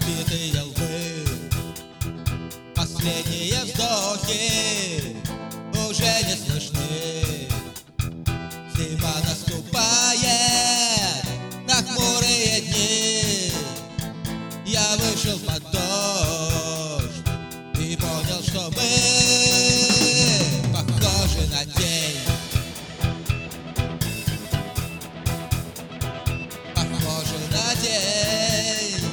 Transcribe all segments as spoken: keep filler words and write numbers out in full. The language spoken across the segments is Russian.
разбитые лбы, последние вздохи уже не слышны. Зима наступает на хмурые дни. Я вышел под дождь и понял, что мы похожи на тень. Похожи на тень.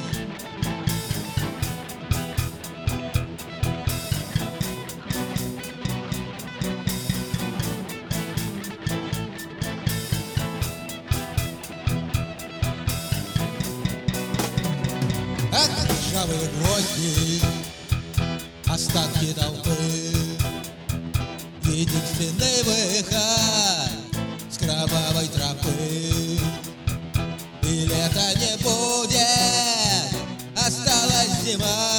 Ах, ржавые гвозди, остатки толпы, единственный выход с кровавой тропы. И лета не будет, осталась зима.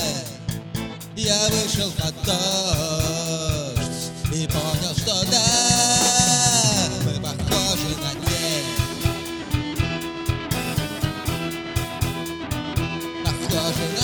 Я вышел под дождь и понял, что да, мы похожи на тень. Похожи на